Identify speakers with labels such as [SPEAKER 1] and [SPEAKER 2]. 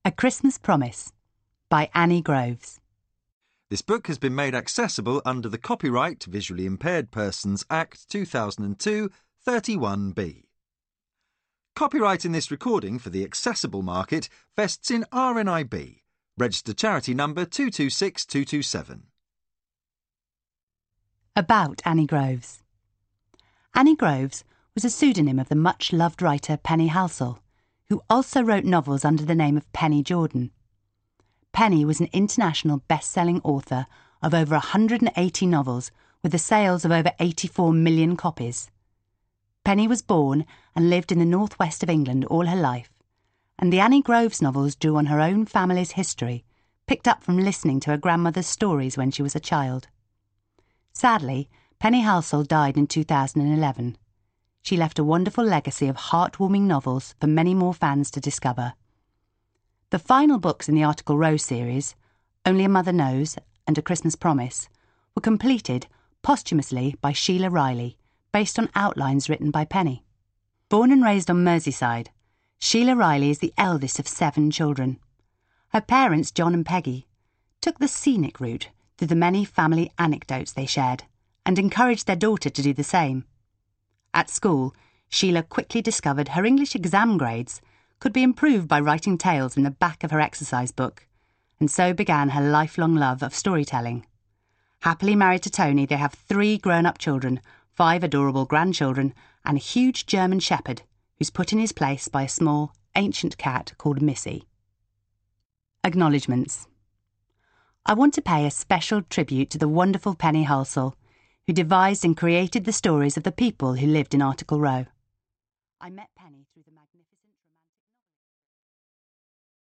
[SPEAKER 1] A Christmas Promise by Annie Groves.
[SPEAKER 2] This book has been made accessible under the Copyright Visually Impaired Persons Act 2002 31B. Copyright in this recording for the accessible market vests in RNIB, registered charity number 226227.
[SPEAKER 1] About Annie Groves. Annie Groves was a pseudonym of the much-loved writer Penny Halsall, who also wrote novels under the name of Penny Jordan. Penny was an international best-selling author of over 180 novels with the sales of over 84 million copies. Penny was born and lived in the northwest of England all her life, and the Annie Groves novels drew on her own family's history, picked up from listening to her grandmother's stories when she was a child. Sadly, Penny Halsall died in 2011. She left a wonderful legacy of heartwarming novels for many more fans to discover. The final books in the Article Row series, Only a Mother Knows and A Christmas Promise, were completed posthumously by Sheila Riley, based on outlines written by Penny. Born and raised on Merseyside, Sheila Riley is the eldest of 7 children. Her parents, John and Peggy, took the scenic route through the many family anecdotes they shared and encouraged their daughter to do the same. At school, Sheila quickly discovered her English exam grades could be improved by writing tales in the back of her exercise book, and so began her lifelong love of storytelling. Happily married to Tony, they have 3 grown-up children, 5 adorable grandchildren, and a huge German shepherd who's put in his place by a small, ancient cat called Missy. Acknowledgements. I want to pay a special tribute to the wonderful Penny Halsall, who devised and created the stories of the people who lived in Article Row. I met Penny through the magnificent